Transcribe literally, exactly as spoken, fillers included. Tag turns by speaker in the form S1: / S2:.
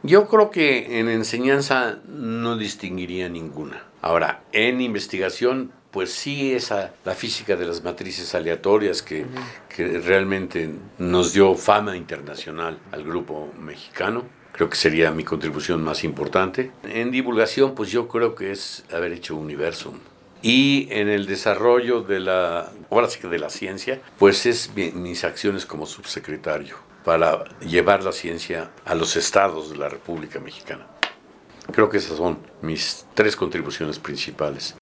S1: Yo creo que en enseñanza no distinguiría ninguna. Ahora, en investigación, pues sí, esa, la física de las matrices aleatorias que, uh-huh. que realmente nos dio fama internacional al grupo mexicano. Creo que sería mi contribución más importante. En divulgación, pues yo creo que es haber hecho Universum. Y en el desarrollo de la, ahora sí que de la ciencia, pues es mi, mis acciones como subsecretario para llevar la ciencia a los estados de la República Mexicana. Creo que esas son mis tres contribuciones principales.